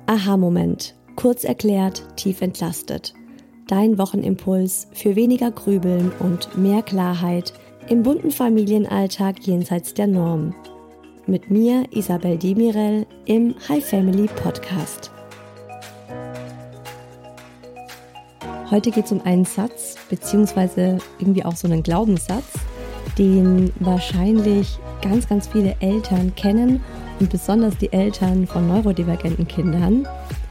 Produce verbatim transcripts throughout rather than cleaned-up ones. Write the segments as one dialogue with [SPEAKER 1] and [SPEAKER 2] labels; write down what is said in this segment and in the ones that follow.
[SPEAKER 1] Aha-Moment. Kurz erklärt, tief entlastet. Dein Wochenimpuls für weniger Grübeln und mehr Klarheit im bunten Familienalltag jenseits der Norm. Mit mir, Isabel Demirel, im Hi Family Podcast. Heute geht es um einen Satz, beziehungsweise irgendwie auch so einen Glaubenssatz, den wahrscheinlich ganz, ganz viele Eltern kennen und besonders die Eltern von neurodivergenten Kindern.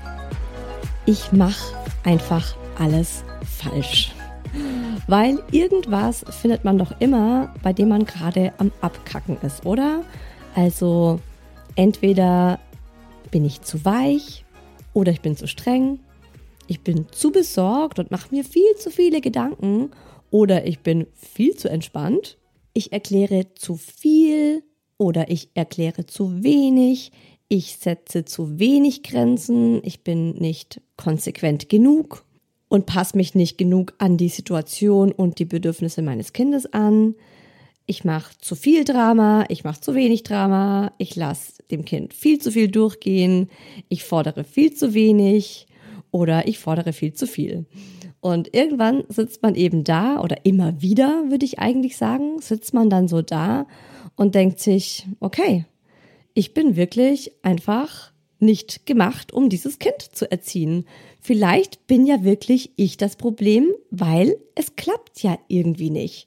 [SPEAKER 1] Ich mache einfach alles falsch. Weil irgendwas findet man doch immer, bei dem man gerade am Abkacken ist, oder? Also entweder bin ich zu weich oder ich bin zu streng, ich bin zu besorgt und mache mir viel zu viele Gedanken oder ich bin viel zu entspannt, ich erkläre zu viel oder ich erkläre zu wenig, ich setze zu wenig Grenzen, ich bin nicht konsequent genug und passe mich nicht genug an die Situation und die Bedürfnisse meines Kindes an. Ich mache zu viel Drama, ich mache zu wenig Drama, ich lasse dem Kind viel zu viel durchgehen, ich fordere viel zu wenig oder ich fordere viel zu viel. Und irgendwann sitzt man eben da, oder immer wieder, würde ich eigentlich sagen, sitzt man dann so da und denkt sich, okay, ich bin wirklich einfach nicht gemacht, um dieses Kind zu erziehen. Vielleicht bin ja wirklich ich das Problem, weil es klappt ja irgendwie nicht.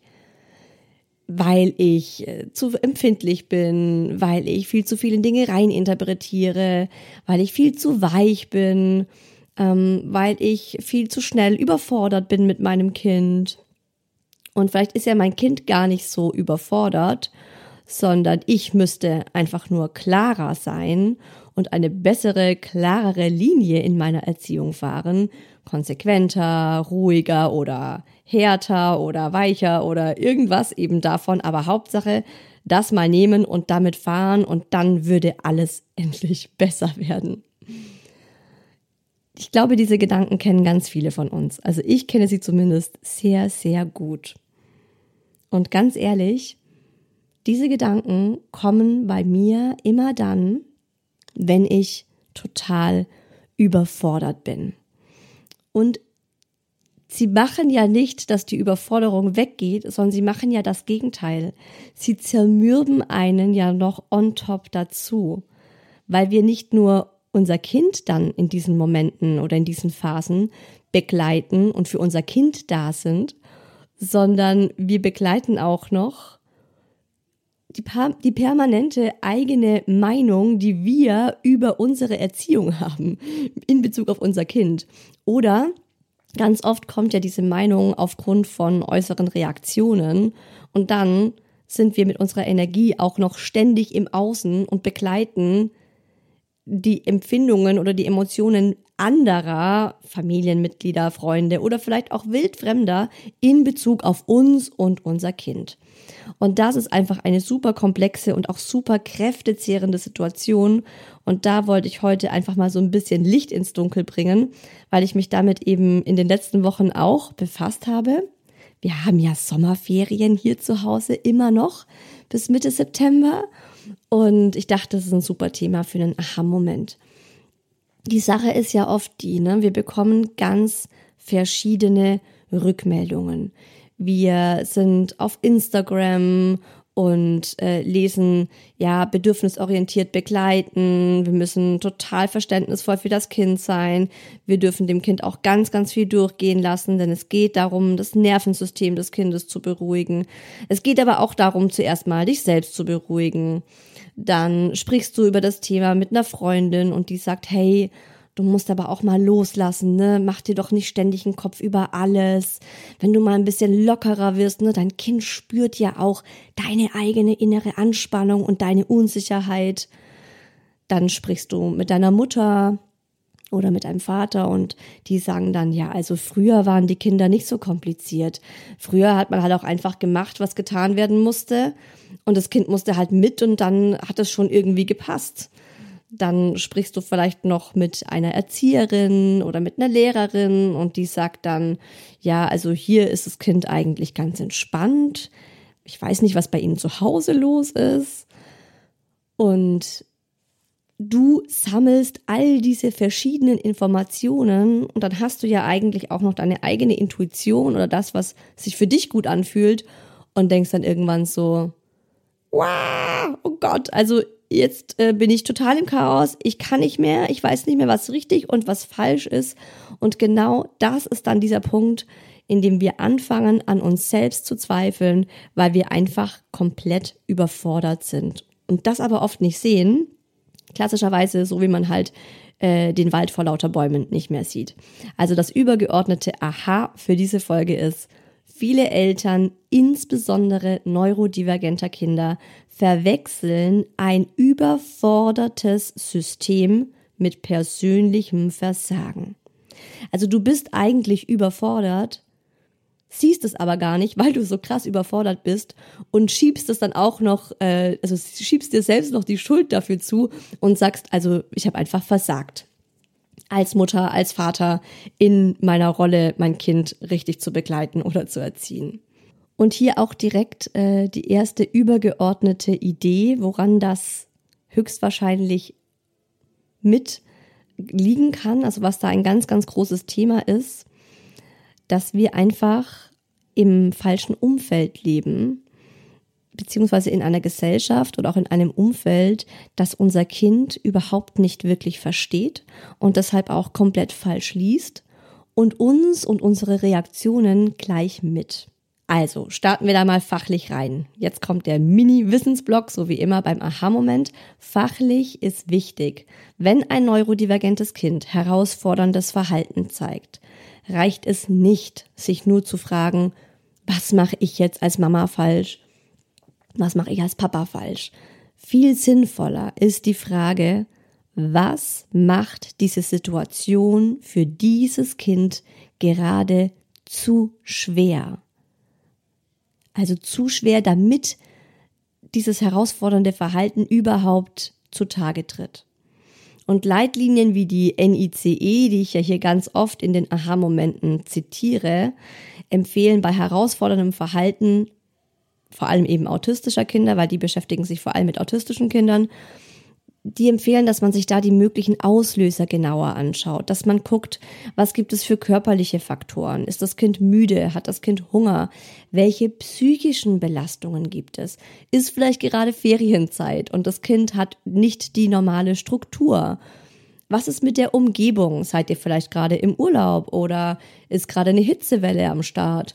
[SPEAKER 1] Weil ich zu empfindlich bin, weil ich viel zu viele Dinge reininterpretiere, weil ich viel zu weich bin, ähm, weil ich viel zu schnell überfordert bin mit meinem Kind. Und vielleicht ist ja mein Kind gar nicht so überfordert, sondern ich müsste einfach nur klarer sein und eine bessere, klarere Linie in meiner Erziehung fahren, konsequenter, ruhiger oder härter oder weicher oder irgendwas eben davon, aber Hauptsache das mal nehmen und damit fahren und dann würde alles endlich besser werden. Ich glaube, diese Gedanken kennen ganz viele von uns. Also ich kenne sie zumindest sehr, sehr gut. Und ganz ehrlich, diese Gedanken kommen bei mir immer dann, wenn ich total überfordert bin. Und sie machen ja nicht, dass die Überforderung weggeht, sondern sie machen ja das Gegenteil. Sie zermürben einen ja noch on top dazu, weil wir nicht nur unser Kind dann in diesen Momenten oder in diesen Phasen begleiten und für unser Kind da sind, sondern wir begleiten auch noch die, die permanente eigene Meinung, die wir über unsere Erziehung haben in Bezug auf unser Kind. Oder ganz oft kommt ja diese Meinung aufgrund von äußeren Reaktionen und dann sind wir mit unserer Energie auch noch ständig im Außen und begleiten die Empfindungen oder die Emotionen anderer Familienmitglieder, Freunde oder vielleicht auch Wildfremder in Bezug auf uns und unser Kind. Und das ist einfach eine super komplexe und auch super kräftezehrende Situation. Und da wollte ich heute einfach mal so ein bisschen Licht ins Dunkel bringen, weil ich mich damit eben in den letzten Wochen auch befasst habe. Wir haben ja Sommerferien hier zu Hause immer noch bis Mitte September. Und ich dachte, das ist ein super Thema für einen Aha-Moment. Die Sache ist ja oft die, ne? Wir bekommen ganz verschiedene Rückmeldungen. Wir sind auf Instagram und äh, lesen, ja, bedürfnisorientiert begleiten. Wir müssen total verständnisvoll für das Kind sein. Wir dürfen dem Kind auch ganz, ganz viel durchgehen lassen, denn es geht darum, das Nervensystem des Kindes zu beruhigen. Es geht aber auch darum, zuerst mal dich selbst zu beruhigen. Dann sprichst du über das Thema mit einer Freundin und die sagt, hey, du musst aber auch mal loslassen, ne? Mach dir doch nicht ständig einen Kopf über alles. Wenn du mal ein bisschen lockerer wirst, ne? Dein Kind spürt ja auch deine eigene innere Anspannung und deine Unsicherheit. Dann sprichst du mit deiner Mutter oder mit deinem Vater und die sagen dann, ja, also früher waren die Kinder nicht so kompliziert. Früher hat man halt auch einfach gemacht, was getan werden musste und das Kind musste halt mit und dann hat es schon irgendwie gepasst. Dann sprichst du vielleicht noch mit einer Erzieherin oder mit einer Lehrerin und die sagt dann, ja, also hier ist das Kind eigentlich ganz entspannt. Ich weiß nicht, was bei Ihnen zu Hause los ist. Und du sammelst all diese verschiedenen Informationen und dann hast du ja eigentlich auch noch deine eigene Intuition oder das, was sich für dich gut anfühlt und denkst dann irgendwann so, wow, oh Gott, also jetzt äh, bin ich total im Chaos, ich kann nicht mehr, ich weiß nicht mehr, was richtig und was falsch ist. Und genau das ist dann dieser Punkt, in dem wir anfangen, an uns selbst zu zweifeln, weil wir einfach komplett überfordert sind. Und das aber oft nicht sehen, klassischerweise so wie man halt äh, den Wald vor lauter Bäumen nicht mehr sieht. Also das übergeordnete Aha für diese Folge ist, viele Eltern, insbesondere neurodivergenter Kinder, verwechseln ein überfordertes System mit persönlichem Versagen. Also du bist eigentlich überfordert, siehst es aber gar nicht, weil du so krass überfordert bist und schiebst es dann auch noch, äh, also schiebst dir selbst noch die Schuld dafür zu und sagst, also ich habe einfach versagt. Als Mutter, als Vater in meiner Rolle, mein Kind richtig zu begleiten oder zu erziehen. Und hier auch direkt äh, die erste übergeordnete Idee, woran das höchstwahrscheinlich mit liegen kann, also was da ein ganz, ganz großes Thema ist, dass wir einfach im falschen Umfeld leben, beziehungsweise in einer Gesellschaft oder auch in einem Umfeld, das unser Kind überhaupt nicht wirklich versteht und deshalb auch komplett falsch liest und uns und unsere Reaktionen gleich mit. Also starten wir da mal fachlich rein. Jetzt kommt der Mini-Wissensblock, so wie immer beim Aha-Moment. Fachlich ist wichtig, wenn ein neurodivergentes Kind herausforderndes Verhalten zeigt, reicht es nicht, sich nur zu fragen, was mache ich jetzt als Mama falsch? Was mache ich als Papa falsch? Viel sinnvoller ist die Frage, was macht diese Situation für dieses Kind gerade zu schwer? Also zu schwer, damit dieses herausfordernde Verhalten überhaupt zutage tritt. Und Leitlinien wie die N I C E, die ich ja hier ganz oft in den Aha-Momenten zitiere, empfehlen bei herausforderndem Verhalten, vor allem eben autistischer Kinder, weil die beschäftigen sich vor allem mit autistischen Kindern, die empfehlen, dass man sich da die möglichen Auslöser genauer anschaut, dass man guckt, was gibt es für körperliche Faktoren, ist das Kind müde, hat das Kind Hunger, welche psychischen Belastungen gibt es, ist vielleicht gerade Ferienzeit und das Kind hat nicht die normale Struktur. Was ist mit der Umgebung? Seid ihr vielleicht gerade im Urlaub oder ist gerade eine Hitzewelle am Start?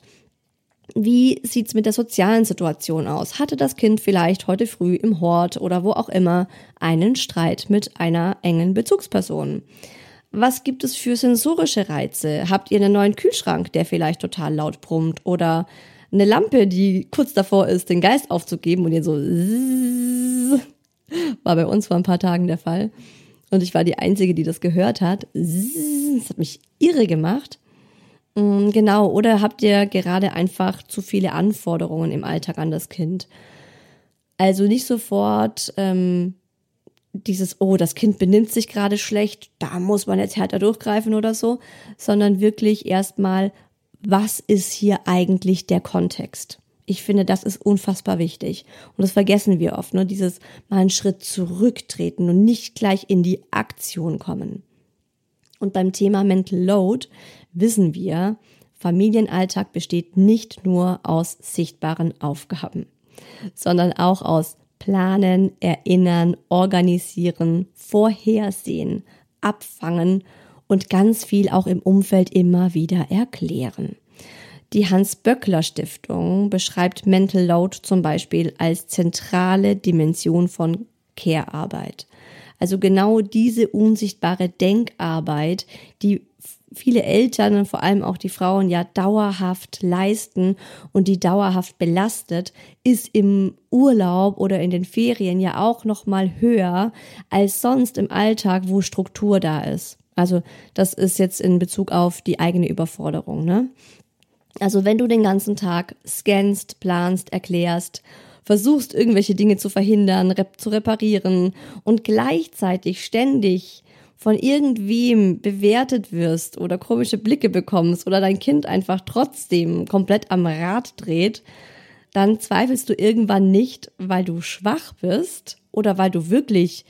[SPEAKER 1] Wie sieht's mit der sozialen Situation aus? Hatte das Kind vielleicht heute früh im Hort oder wo auch immer einen Streit mit einer engen Bezugsperson? Was gibt es für sensorische Reize? Habt ihr einen neuen Kühlschrank, der vielleicht total laut brummt oder eine Lampe, die kurz davor ist, den Geist aufzugeben und ihr so zzzz, war bei uns vor ein paar Tagen der Fall und ich war die Einzige, die das gehört hat. Zzzz, das hat mich irre gemacht. Genau, oder habt ihr gerade einfach zu viele Anforderungen im Alltag an das Kind? Also nicht sofort ähm, dieses, oh, das Kind benimmt sich gerade schlecht, da muss man jetzt härter durchgreifen oder so, sondern wirklich erstmal, was ist hier eigentlich der Kontext? Ich finde, das ist unfassbar wichtig und das vergessen wir oft, ne? Dieses mal einen Schritt zurücktreten und nicht gleich in die Aktion kommen. Und beim Thema Mental Load wissen wir, Familienalltag besteht nicht nur aus sichtbaren Aufgaben, sondern auch aus Planen, Erinnern, Organisieren, Vorhersehen, Abfangen und ganz viel auch im Umfeld immer wieder erklären. Die Hans-Böckler-Stiftung beschreibt Mental Load zum Beispiel als zentrale Dimension von Care-Arbeit. Also genau diese unsichtbare Denkarbeit, die viele Eltern und vor allem auch die Frauen ja dauerhaft leisten und die dauerhaft belastet, ist im Urlaub oder in den Ferien ja auch noch mal höher als sonst im Alltag, wo Struktur da ist. Also das ist jetzt in Bezug auf die eigene Überforderung, ne? Also wenn du den ganzen Tag scannst, planst, erklärst, versuchst irgendwelche Dinge zu verhindern, rep- zu reparieren und gleichzeitig ständig von irgendwem bewertet wirst oder komische Blicke bekommst oder dein Kind einfach trotzdem komplett am Rad dreht, dann zweifelst du irgendwann nicht, weil du schwach bist oder weil du wirklich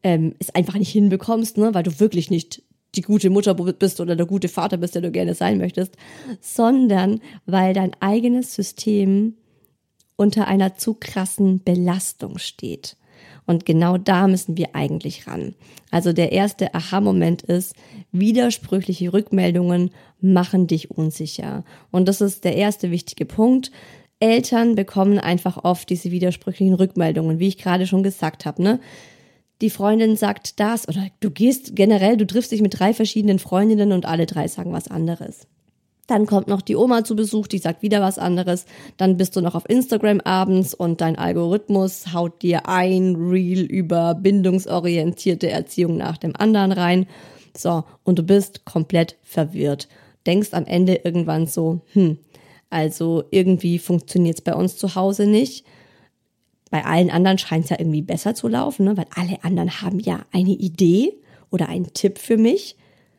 [SPEAKER 1] ähm, es einfach nicht hinbekommst, ne, weil du wirklich nicht die gute Mutter bist oder der gute Vater bist, der du gerne sein möchtest, sondern weil dein eigenes System unter einer zu krassen Belastung steht. Und genau da müssen wir eigentlich ran. Also der erste Aha-Moment ist, widersprüchliche Rückmeldungen machen dich unsicher. Und das ist der erste wichtige Punkt. Eltern bekommen einfach oft diese widersprüchlichen Rückmeldungen, wie ich gerade schon gesagt habe, ne? Die Freundin sagt das oder du gehst generell, du triffst dich mit drei verschiedenen Freundinnen und alle drei sagen was anderes. Dann kommt noch die Oma zu Besuch, die sagt wieder was anderes. Dann bist du noch auf Instagram abends und dein Algorithmus haut dir ein Reel über bindungsorientierte Erziehung nach dem anderen rein. So, und du bist komplett verwirrt. Denkst am Ende irgendwann so, hm, also irgendwie funktioniert es bei uns zu Hause nicht. Bei allen anderen scheint es ja irgendwie besser zu laufen, ne? Weil alle anderen haben ja eine Idee oder einen Tipp für mich.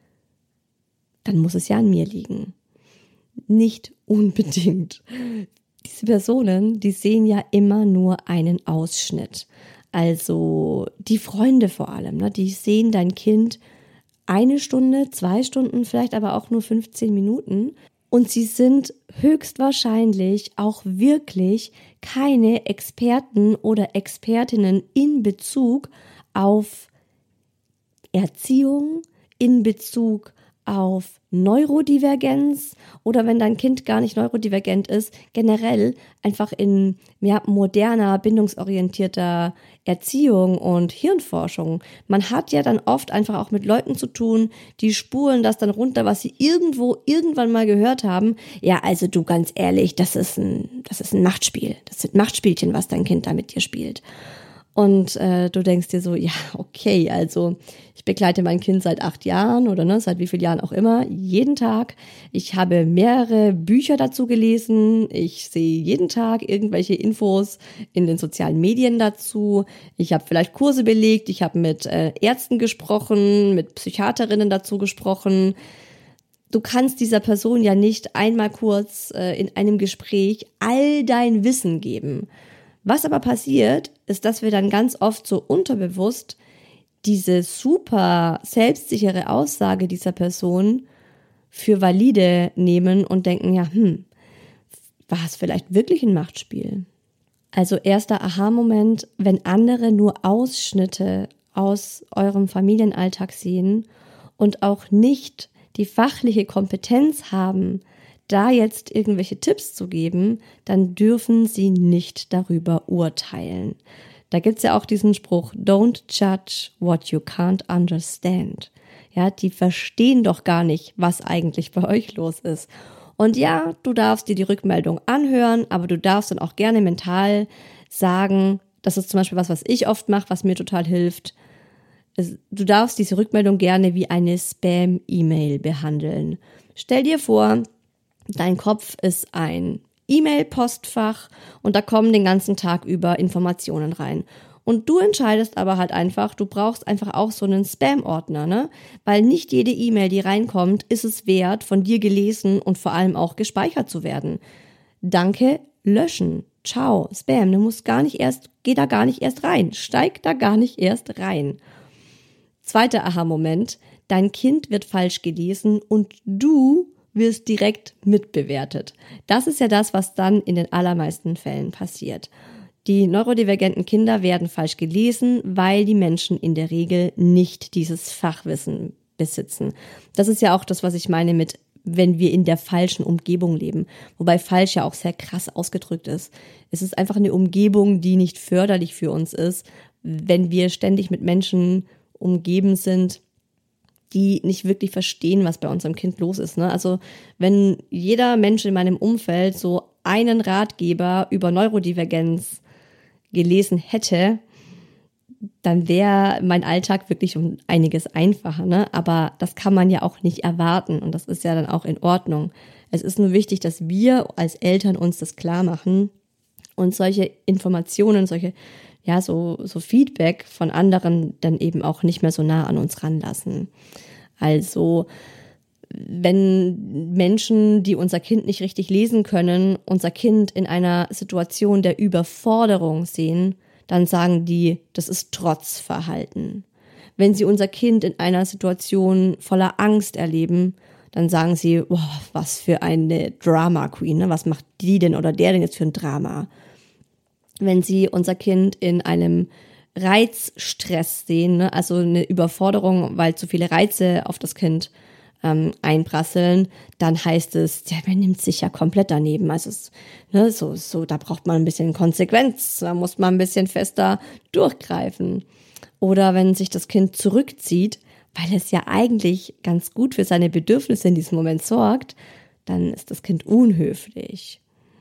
[SPEAKER 1] Dann muss es ja an mir liegen. Nicht unbedingt. Diese Personen, die sehen ja immer nur einen Ausschnitt. Also die Freunde vor allem, ne? Die sehen dein Kind eine Stunde, zwei Stunden, vielleicht aber auch nur fünfzehn Minuten. Und sie sind höchstwahrscheinlich auch wirklich keine Experten oder Expertinnen in Bezug auf Erziehung, in Bezug auf Neurodivergenz oder wenn dein Kind gar nicht neurodivergent ist, generell einfach in ja, moderner, bindungsorientierter Erziehung und Hirnforschung. Man hat ja dann oft einfach auch mit Leuten zu tun, die spulen das dann runter, was sie irgendwo irgendwann mal gehört haben. Ja, also du, ganz ehrlich, das ist ein, das ist ein Machtspiel. Das sind Machtspielchen, was dein Kind da mit dir spielt. Und äh, du denkst dir so, ja, okay, also ich begleite mein Kind seit acht Jahren oder ne, seit wie vielen Jahren auch immer, jeden Tag. Ich habe mehrere Bücher dazu gelesen. Ich sehe jeden Tag irgendwelche Infos in den sozialen Medien dazu. Ich habe vielleicht Kurse belegt. Ich habe mit äh, Ärzten gesprochen, mit Psychiaterinnen dazu gesprochen. Du kannst dieser Person ja nicht einmal kurz äh, in einem Gespräch all dein Wissen geben. Was aber passiert, ist, dass wir dann ganz oft so unterbewusst diese super selbstsichere Aussage dieser Person für valide nehmen und denken, ja, hm, war es vielleicht wirklich ein Machtspiel? Also erster Aha-Moment, wenn andere nur Ausschnitte aus eurem Familienalltag sehen und auch nicht die fachliche Kompetenz haben, da jetzt irgendwelche Tipps zu geben, dann dürfen sie nicht darüber urteilen. Da gibt's ja auch diesen Spruch, don't judge what you can't understand. Ja, die verstehen doch gar nicht, was eigentlich bei euch los ist. Und ja, du darfst dir die Rückmeldung anhören, aber du darfst dann auch gerne mental sagen, das ist zum Beispiel was, was ich oft mache, was mir total hilft. Du darfst diese Rückmeldung gerne wie eine Spam-E-Mail behandeln. Stell dir vor, dein Kopf ist ein E-Mail-Postfach und da kommen den ganzen Tag über Informationen rein. Und du entscheidest aber halt einfach, du brauchst einfach auch so einen Spam-Ordner, ne? Weil nicht jede E-Mail, die reinkommt, ist es wert, von dir gelesen und vor allem auch gespeichert zu werden. Danke, löschen. Ciao, Spam. Du musst gar nicht erst, geh da gar nicht erst rein. Steig da gar nicht erst rein. Zweiter Aha-Moment. Dein Kind wird falsch gelesen und du wirst direkt mitbewertet. Das ist ja das, was dann in den allermeisten Fällen passiert. Die neurodivergenten Kinder werden falsch gelesen, weil die Menschen in der Regel nicht dieses Fachwissen besitzen. Das ist ja auch das, was ich meine mit, wenn wir in der falschen Umgebung leben. Wobei falsch ja auch sehr krass ausgedrückt ist. Es ist einfach eine Umgebung, die nicht förderlich für uns ist, wenn wir ständig mit Menschen umgeben sind, die nicht wirklich verstehen, was bei unserem Kind los ist. Ne? Also wenn jeder Mensch in meinem Umfeld so einen Ratgeber über Neurodivergenz gelesen hätte, dann wäre mein Alltag wirklich um einiges einfacher. Ne? Aber das kann man ja auch nicht erwarten und das ist ja dann auch in Ordnung. Es ist nur wichtig, dass wir als Eltern uns das klar machen und solche Informationen, solche ja, so, so Feedback von anderen dann eben auch nicht mehr so nah an uns ranlassen. Also, wenn Menschen, die unser Kind nicht richtig lesen können, unser Kind in einer Situation der Überforderung sehen, dann sagen die, das ist Trotzverhalten. Wenn sie unser Kind in einer Situation voller Angst erleben, dann sagen sie, boah, was für eine Drama Queen, ne? Was macht die denn oder der denn jetzt für ein Drama? Wenn sie unser Kind in einem Reizstress sehen, ne? Also eine Überforderung, weil zu viele Reize auf das Kind ähm, einprasseln, dann heißt es, ja, man nimmt sich ja komplett daneben. Also es, ne, so, so, da braucht man ein bisschen Konsequenz, da muss man ein bisschen fester durchgreifen. Oder wenn sich das Kind zurückzieht, weil es ja eigentlich ganz gut für seine Bedürfnisse in diesem Moment sorgt, dann ist das Kind unhöflich.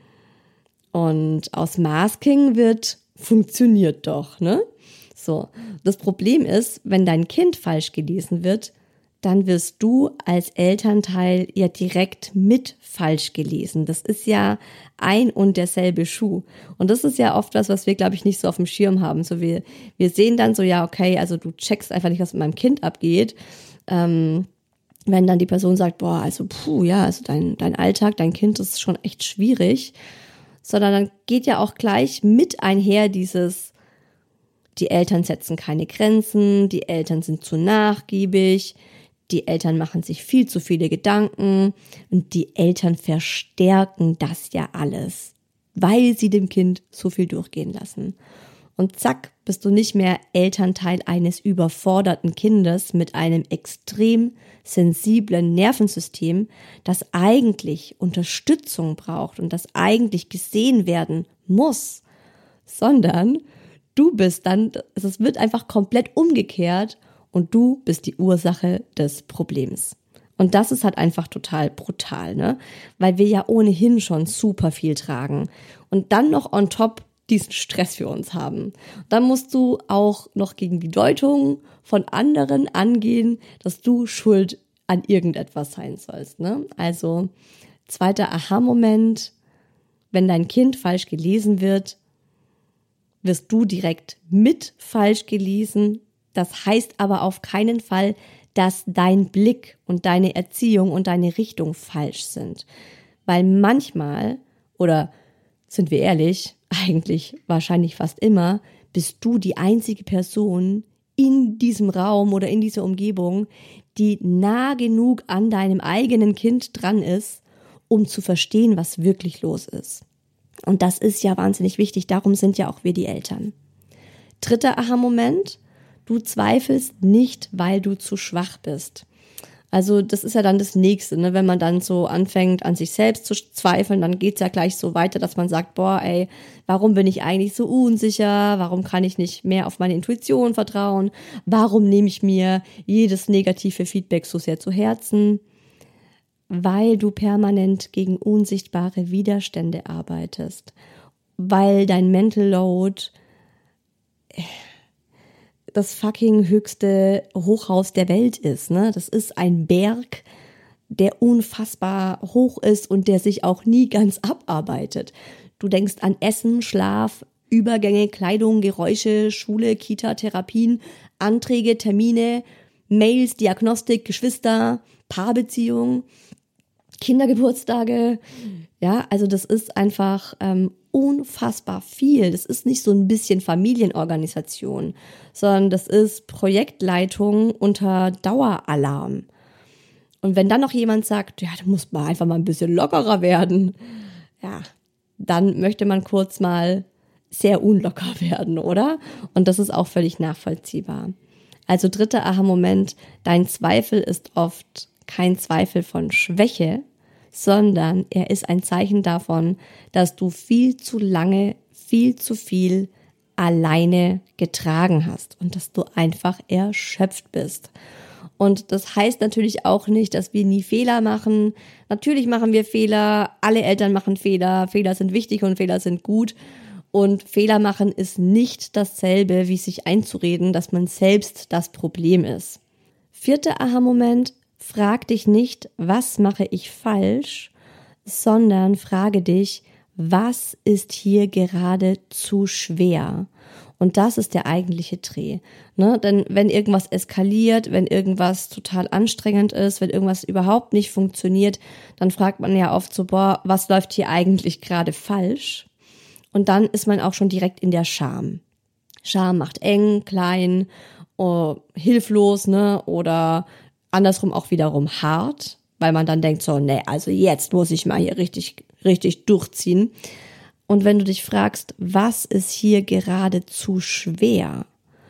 [SPEAKER 1] Und aus Masking wird funktioniert doch, ne? So, das Problem ist, wenn dein Kind falsch gelesen wird, dann wirst du als Elternteil ja direkt mit falsch gelesen. Das ist ja ein und derselbe Schuh. Und das ist ja oft was, was wir, glaube ich, nicht so auf dem Schirm haben. So wir, wir sehen dann so, ja, okay, also du checkst einfach nicht, was mit meinem Kind abgeht. Ähm, wenn dann die Person sagt, boah, also puh, ja, also dein, dein Alltag, dein Kind ist schon echt schwierig. Sondern dann geht ja auch gleich mit einher dieses, die Eltern setzen keine Grenzen, die Eltern sind zu nachgiebig, die Eltern machen sich viel zu viele Gedanken und die Eltern verstärken das ja alles, weil sie dem Kind so viel durchgehen lassen. Und zack, bist du nicht mehr Elternteil eines überforderten Kindes mit einem extrem sensiblen Nervensystem, das eigentlich Unterstützung braucht und das eigentlich gesehen werden muss, sondern du bist dann, es wird einfach komplett umgekehrt und du bist die Ursache des Problems. Und das ist halt einfach total brutal, ne? Weil wir ja ohnehin schon super viel tragen und dann noch on top diesen Stress für uns haben. Dann musst du auch noch gegen die Deutung von anderen angehen, dass du schuld an irgendetwas sein sollst, ne? Also, zweiter Aha-Moment, wenn dein Kind falsch gelesen wird, wirst du direkt mit falsch gelesen. Das heißt aber auf keinen Fall, dass dein Blick und deine Erziehung und deine Richtung falsch sind. Weil manchmal, oder sind wir ehrlich, eigentlich wahrscheinlich fast immer, bist du die einzige Person in diesem Raum oder in dieser Umgebung, die nah genug an deinem eigenen Kind dran ist, um zu verstehen, was wirklich los ist. Und das ist ja wahnsinnig wichtig, darum sind ja auch wir die Eltern. Dritter Aha-Moment, du zweifelst nicht, weil du zu schwach bist. Also das ist ja dann das Nächste, ne? Wenn man dann so anfängt, an sich selbst zu zweifeln, dann geht's ja gleich so weiter, dass man sagt, boah, ey, warum bin ich eigentlich so unsicher? Warum kann ich nicht mehr auf meine Intuition vertrauen? Warum nehme ich mir jedes negative Feedback so sehr zu Herzen? Weil du permanent gegen unsichtbare Widerstände arbeitest. Weil dein Mental Load das fucking höchste Hochhaus der Welt ist, ne? Das ist ein Berg, der unfassbar hoch ist und der sich auch nie ganz abarbeitet. Du denkst an Essen, Schlaf, Übergänge, Kleidung, Geräusche, Schule, Kita, Therapien, Anträge, Termine, Mails, Diagnostik, Geschwister, Paarbeziehung, Kindergeburtstage. Ja, also das ist einfach ähm, unfassbar viel. Das ist nicht so ein bisschen Familienorganisation, sondern das ist Projektleitung unter Daueralarm. Und wenn dann noch jemand sagt, ja, du musst mal einfach mal ein bisschen lockerer werden, ja, dann möchte man kurz mal sehr unlocker werden, oder? Und das ist auch völlig nachvollziehbar. Also dritter Aha-Moment, dein Zweifel ist oft kein Zweifel von Schwäche, sondern er ist ein Zeichen davon, dass du viel zu lange, viel zu viel alleine getragen hast und dass du einfach erschöpft bist. Und das heißt natürlich auch nicht, dass wir nie Fehler machen. Natürlich machen wir Fehler, alle Eltern machen Fehler, Fehler sind wichtig und Fehler sind gut. Und Fehler machen ist nicht dasselbe, wie sich einzureden, dass man selbst das Problem ist. Vierter Aha-Moment, frag dich nicht, was mache ich falsch, sondern frage dich, was ist hier gerade zu schwer? Und das ist der eigentliche Dreh. Ne? Denn wenn irgendwas eskaliert, wenn irgendwas total anstrengend ist, wenn irgendwas überhaupt nicht funktioniert, dann fragt man ja oft so, boah, was läuft hier eigentlich gerade falsch? Und dann ist man auch schon direkt in der Scham. Scham macht eng, klein oh, hilflos, ne, oder andersrum auch wiederum hart, weil man dann denkt so, nee, also jetzt muss ich mal hier richtig, richtig durchziehen. Und wenn du dich fragst, was ist hier gerade zu schwer,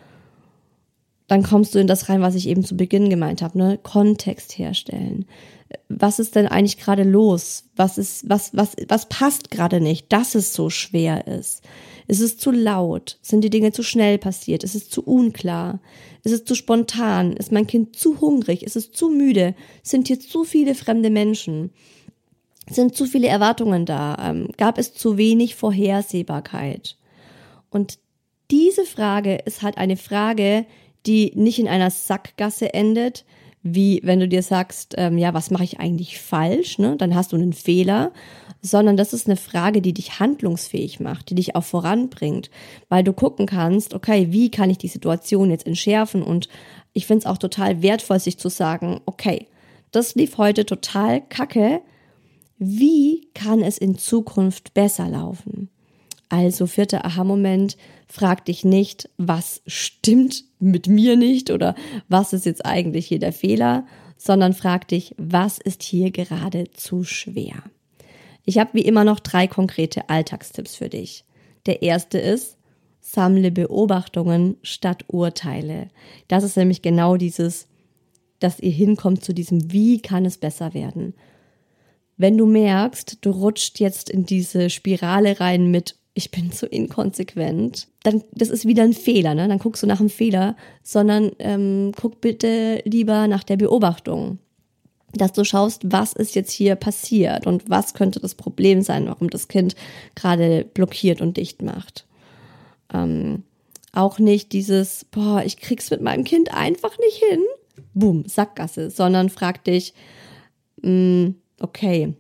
[SPEAKER 1] dann kommst du in das rein, was ich eben zu Beginn gemeint habe, ne? Kontext herstellen. Was ist denn eigentlich gerade los? Was ist, was, was, was passt gerade nicht, dass es so schwer ist? Ist es zu laut? Sind die Dinge zu schnell passiert? Ist es zu unklar? Ist es zu spontan? Ist mein Kind zu hungrig? Ist es zu müde? Sind hier zu viele fremde Menschen? Sind zu viele Erwartungen da? Ähm, gab es zu wenig Vorhersehbarkeit? Und diese Frage ist halt eine Frage, die nicht in einer Sackgasse endet, wie wenn du dir sagst, ähm, ja, was mache ich eigentlich falsch, ne? Dann hast du einen Fehler, sondern das ist eine Frage, die dich handlungsfähig macht, die dich auch voranbringt, weil du gucken kannst, okay, wie kann ich die Situation jetzt entschärfen? Und ich finde es auch total wertvoll, sich zu sagen, okay, das lief heute total kacke, wie kann es in Zukunft besser laufen? Also vierter Aha-Moment, frag dich nicht, was stimmt mit mir nicht oder was ist jetzt eigentlich hier der Fehler, sondern frag dich, was ist hier gerade zu schwer? Ich habe wie immer noch drei konkrete Alltagstipps für dich. Der erste ist, sammle Beobachtungen statt Urteile. Das ist nämlich genau dieses, dass ihr hinkommt zu diesem, wie kann es besser werden? Wenn du merkst, du rutscht jetzt in diese Spirale rein mit ich bin zu inkonsequent, dann das ist wieder ein Fehler, ne? Dann guckst du nach dem Fehler, sondern ähm, guck bitte lieber nach der Beobachtung, dass du schaust, was ist jetzt hier passiert und was könnte das Problem sein, warum das Kind gerade blockiert und dicht macht. Ähm, auch nicht dieses, boah, ich krieg's mit meinem Kind einfach nicht hin, boom, Sackgasse, sondern frag dich, mh, okay,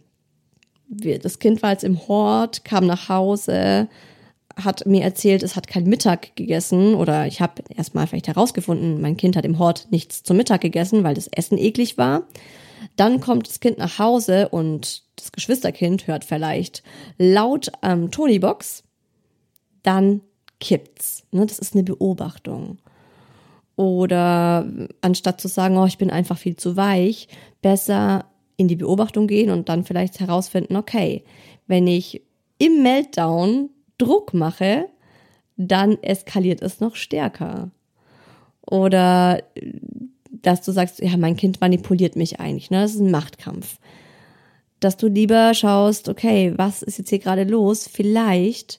[SPEAKER 1] das Kind war jetzt im Hort, kam nach Hause, hat mir erzählt, es hat kein Mittag gegessen oder ich habe erstmal vielleicht herausgefunden, mein Kind hat im Hort nichts zum Mittag gegessen, weil das Essen eklig war. Dann kommt das Kind nach Hause und das Geschwisterkind hört vielleicht laut am Tonybox, dann kippt's. Ne? Das ist eine Beobachtung. Oder anstatt zu sagen, oh, ich bin einfach viel zu weich, besser in die Beobachtung gehen und dann vielleicht herausfinden, okay, wenn ich im Meltdown Druck mache, dann eskaliert es noch stärker. Oder dass du sagst, ja, mein Kind manipuliert mich eigentlich, ne? Das ist ein Machtkampf. Dass du lieber schaust, okay, was ist jetzt hier gerade los? Vielleicht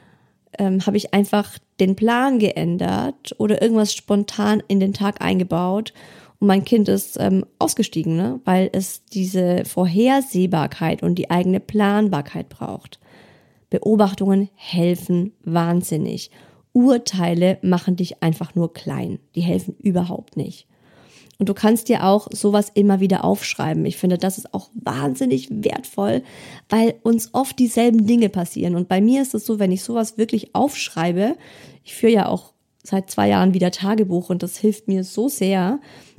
[SPEAKER 1] ähm, habe ich einfach den Plan geändert oder irgendwas spontan in den Tag eingebaut. Und mein Kind ist ähm, ausgestiegen, ne? Weil es diese Vorhersehbarkeit und die eigene Planbarkeit braucht. Beobachtungen helfen wahnsinnig. Urteile machen dich einfach nur klein. Die helfen überhaupt nicht. Und du kannst dir auch sowas immer wieder aufschreiben. Ich finde, das ist auch wahnsinnig wertvoll, weil uns oft dieselben Dinge passieren. Und bei mir ist es so, wenn ich sowas wirklich aufschreibe, ich führe ja auch seit zwei Jahren wieder Tagebuch und das hilft mir so sehr,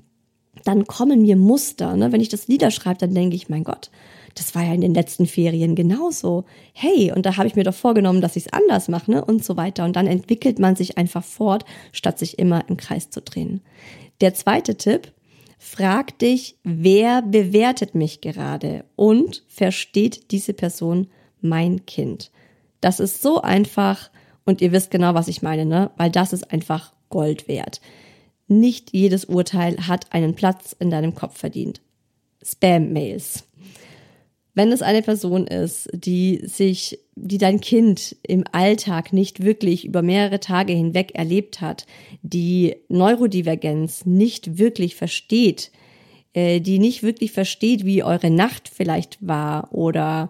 [SPEAKER 1] dann kommen mir Muster, ne? Wenn ich das niederschreibe, dann denke ich, mein Gott, das war ja in den letzten Ferien genauso. Hey, und da habe ich mir doch vorgenommen, dass ich es anders mache, ne? Und so weiter. Und dann entwickelt man sich einfach fort, statt sich immer im Kreis zu drehen. Der zweite Tipp, frag dich, wer bewertet mich gerade und versteht diese Person mein Kind? Das ist so einfach und ihr wisst genau, was ich meine, ne? Weil das ist einfach Gold wert. Nicht jedes Urteil hat einen Platz in deinem Kopf verdient. Spam-Mails. Wenn es eine Person ist, die sich, die dein Kind im Alltag nicht wirklich über mehrere Tage hinweg erlebt hat, die Neurodivergenz nicht wirklich versteht, äh, die nicht wirklich versteht, wie eure Nacht vielleicht war oder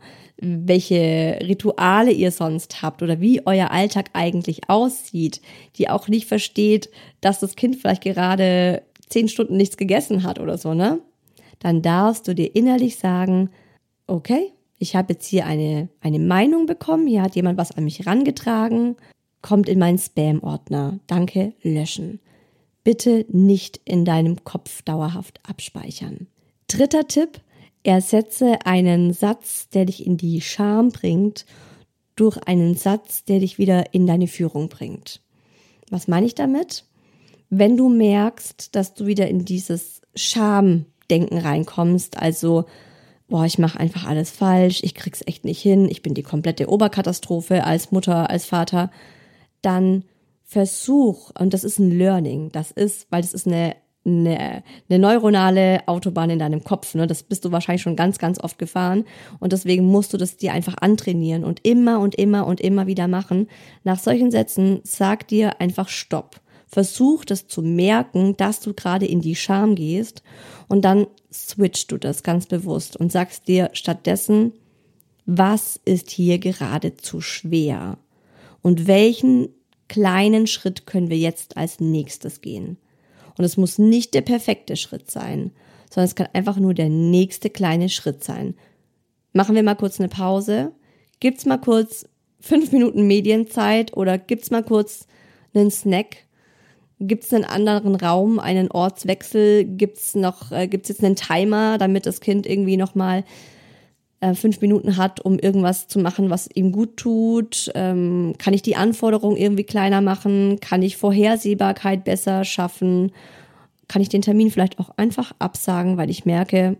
[SPEAKER 1] welche Rituale ihr sonst habt oder wie euer Alltag eigentlich aussieht, die auch nicht versteht, dass das Kind vielleicht gerade zehn Stunden nichts gegessen hat oder so, ne? Dann darfst du dir innerlich sagen, okay, ich habe jetzt hier eine, eine Meinung bekommen, hier hat jemand was an mich rangetragen, kommt in meinen Spam-Ordner. Danke, löschen. Bitte nicht in deinem Kopf dauerhaft abspeichern. Dritter Tipp, ersetze einen Satz, der dich in die Scham bringt, durch einen Satz, der dich wieder in deine Führung bringt. Was meine ich damit? Wenn du merkst, dass du wieder in dieses Schamdenken reinkommst, also boah, ich mache einfach alles falsch, ich krieg's echt nicht hin, ich bin die komplette Oberkatastrophe als Mutter, als Vater, dann versuch, und das ist ein Learning, das ist, weil das ist eine, eine, eine neuronale Autobahn in deinem Kopf, ne? Das bist du wahrscheinlich schon ganz, ganz oft gefahren und deswegen musst du das dir einfach antrainieren und immer und immer und immer wieder machen. Nach solchen Sätzen sag dir einfach Stopp. Versuch das zu merken, dass du gerade in die Scham gehst und dann switchst du das ganz bewusst und sagst dir stattdessen, was ist hier gerade zu schwer und welchen kleinen Schritt können wir jetzt als nächstes gehen. Und es muss nicht der perfekte Schritt sein, sondern es kann einfach nur der nächste kleine Schritt sein. Machen wir mal kurz eine Pause, gibt's mal kurz fünf Minuten Medienzeit oder gibt's mal kurz einen Snack. Gibt es einen anderen Raum, einen Ortswechsel? Gibt es noch, äh, gibt's jetzt einen Timer, damit das Kind irgendwie nochmal äh, fünf Minuten hat, um irgendwas zu machen, was ihm gut tut? Ähm, kann ich die Anforderungen irgendwie kleiner machen? Kann ich Vorhersehbarkeit besser schaffen? Kann ich den Termin vielleicht auch einfach absagen, weil ich merke,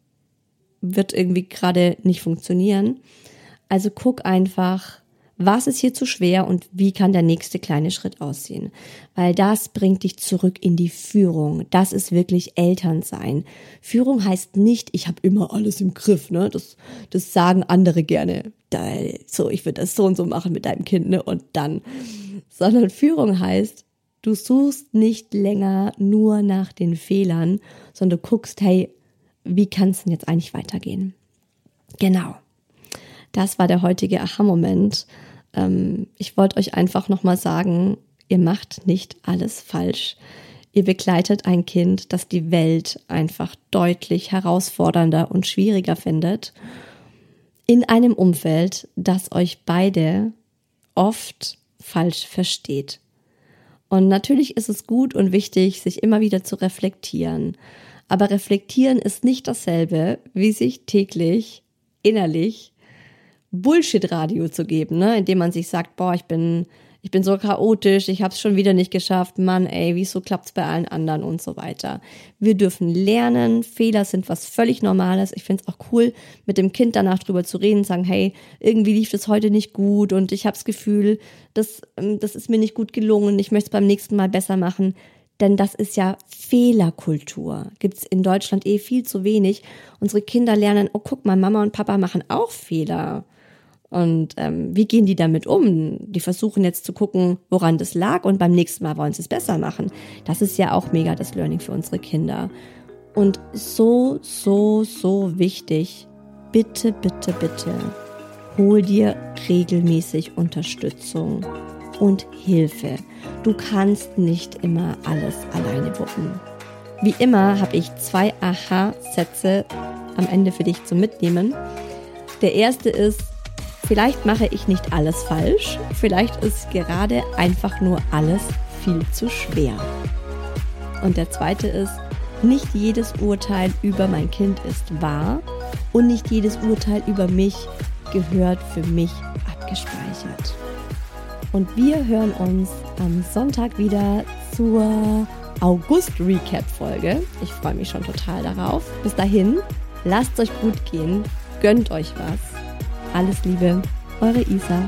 [SPEAKER 1] wird irgendwie gerade nicht funktionieren? Also guck einfach, was ist hier zu schwer und wie kann der nächste kleine Schritt aussehen? Weil das bringt dich zurück in die Führung. Das ist wirklich Elternsein. Führung heißt nicht, ich habe immer alles im Griff, ne? Das, das sagen andere gerne. Da, so, ich würde das so und so machen mit deinem Kind, ne? Und dann. Sondern Führung heißt, du suchst nicht länger nur nach den Fehlern, sondern du guckst, hey, wie kann es denn jetzt eigentlich weitergehen? Genau. Das war der heutige Aha-Moment. Ähm, ich wollte euch einfach nochmal sagen, ihr macht nicht alles falsch. Ihr begleitet ein Kind, das die Welt einfach deutlich herausfordernder und schwieriger findet, in einem Umfeld, das euch beide oft falsch versteht. Und natürlich ist es gut und wichtig, sich immer wieder zu reflektieren. Aber reflektieren ist nicht dasselbe, wie sich täglich innerlich Bullshit-Radio zu geben, ne, indem man sich sagt, boah, ich bin, ich bin so chaotisch, ich habe es schon wieder nicht geschafft, Mann, ey, wieso klappt's bei allen anderen und so weiter. Wir dürfen lernen, Fehler sind was völlig Normales. Ich finde es auch cool, mit dem Kind danach drüber zu reden, sagen, hey, irgendwie lief das heute nicht gut und ich habe das Gefühl, das, das ist mir nicht gut gelungen, ich möchte es beim nächsten Mal besser machen. Denn das ist ja Fehlerkultur. Gibt es in Deutschland eh viel zu wenig. Unsere Kinder lernen, oh, guck mal, Mama und Papa machen auch Fehler. Und ähm, wie gehen die damit um? Die versuchen jetzt zu gucken, woran das lag und beim nächsten Mal wollen sie es besser machen. Das ist ja auch mega das Learning für unsere Kinder. Und so, so, so wichtig, bitte, bitte, bitte, hol dir regelmäßig Unterstützung und Hilfe. Du kannst nicht immer alles alleine wuppen. Wie immer habe ich zwei Aha-Sätze am Ende für dich zum Mitnehmen. Der erste ist, vielleicht mache ich nicht alles falsch, vielleicht ist gerade einfach nur alles viel zu schwer. Und der zweite ist, nicht jedes Urteil über mein Kind ist wahr und nicht jedes Urteil über mich gehört für mich abgespeichert. Und wir hören uns am Sonntag wieder zur August-Recap-Folge. Ich freue mich schon total darauf. Bis dahin, lasst es euch gut gehen, gönnt euch was. Alles Liebe, eure Isa.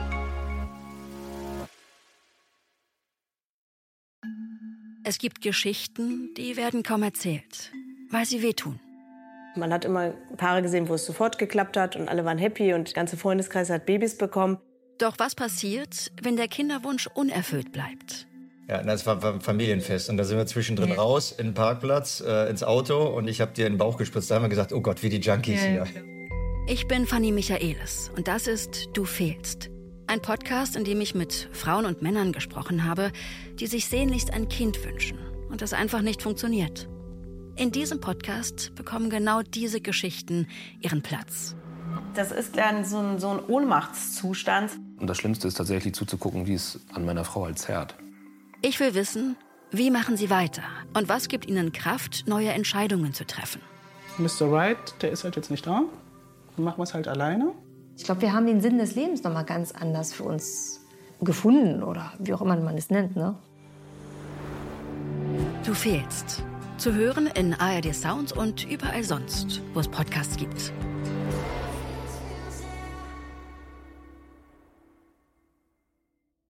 [SPEAKER 2] Es gibt Geschichten, die werden kaum erzählt, weil sie wehtun.
[SPEAKER 3] Man hat immer Paare gesehen, wo es sofort geklappt hat und alle waren happy und der ganze Freundeskreis hat Babys bekommen.
[SPEAKER 2] Doch was passiert, wenn der Kinderwunsch unerfüllt bleibt?
[SPEAKER 4] Ja, das war ein Familienfest und da sind wir zwischendrin ja. raus, in den Parkplatz, äh, ins Auto und ich habe dir in den Bauch gespritzt. Da haben wir gesagt, oh Gott, wie die Junkies ja, hier.
[SPEAKER 2] Ich bin Fanny Michaelis und das ist Du fehlst. Ein Podcast, in dem ich mit Frauen und Männern gesprochen habe, die sich sehnlichst ein Kind wünschen und das einfach nicht funktioniert. In diesem Podcast bekommen genau diese Geschichten ihren Platz.
[SPEAKER 3] Das ist dann so ein, so ein Ohnmachtszustand.
[SPEAKER 5] Und das Schlimmste ist tatsächlich zuzugucken, wie es an meiner Frau halt zerrt.
[SPEAKER 2] Ich will wissen, wie machen sie weiter und was gibt ihnen Kraft, neue Entscheidungen zu treffen.
[SPEAKER 6] Mister Right, der ist halt jetzt nicht da. Dann machen wir es halt alleine.
[SPEAKER 7] Ich glaube, wir haben den Sinn des Lebens noch mal ganz anders für uns gefunden oder wie auch immer man es nennt, ne?
[SPEAKER 2] Du fehlst. Zu hören in A R D Sounds und überall sonst, wo es Podcasts gibt.